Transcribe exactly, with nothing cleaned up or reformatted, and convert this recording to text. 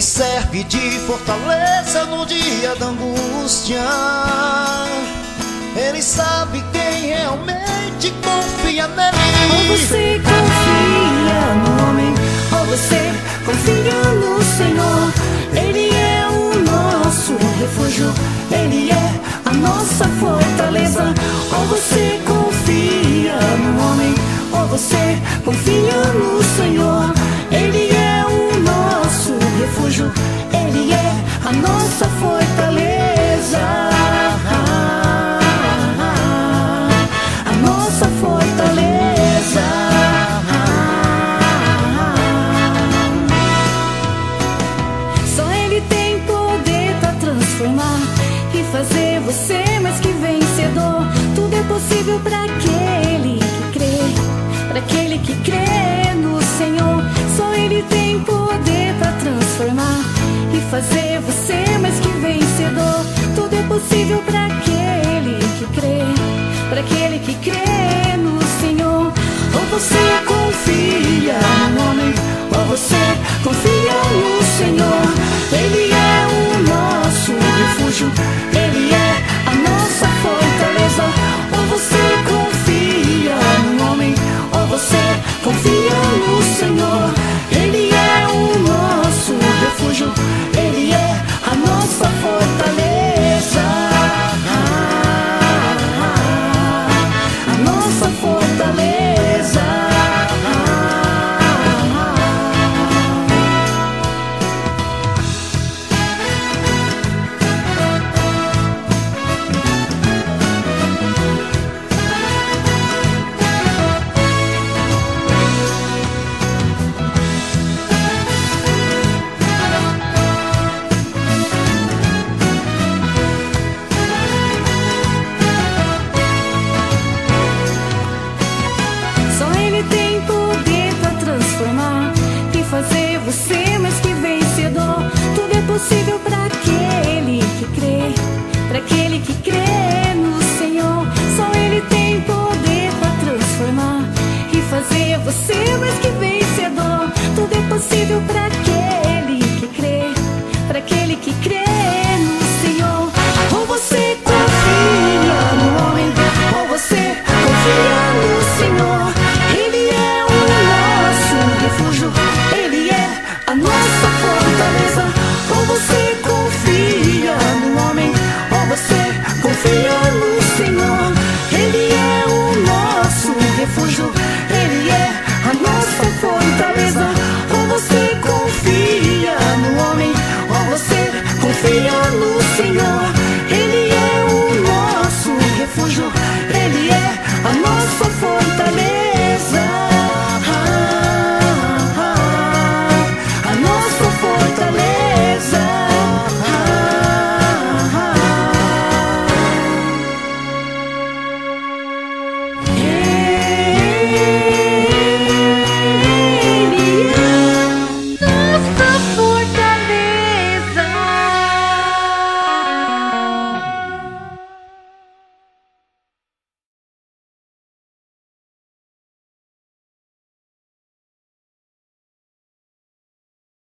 serve de fortaleza no dia da angústia. Ele sabe quem realmente confia nele. Ou você confia no homem, ou você confia no Senhor. Ele é o nosso refúgio, Ele é a nossa fortaleza. Ou você confia no homem, ou você confia no Senhor. Ele é o nosso refúgio, Ele é a nossa fortaleza. A nossa fortaleza. Só Ele tem poder pra transformar e fazer você mais que vencedor. Tudo é possível pra aquele que crê, pra aquele que crê no Senhor. Só Ele tem poder pra transformar e fazer você mais que vencedor. Tudo é possível pra aquele que crê, pra aquele que crê no Senhor. Ou você confia no homem, ou você confia no Senhor. Ele é o nosso refúgio, Ele é a nossa fortaleza. Ou você confia no homem, ou você confia no Senhor. Ele é o nosso refúgio, Ele é a nossa fortaleza. A nossa fortaleza. Só Ele tem poder pra transformar e fazer você mais que vencedor. Tudo é possível pra aquele que crê, pra aquele que crê no Senhor. Só Ele tem poder pra transformar e fazer você mais que vencedor. Tudo é possível pra aquele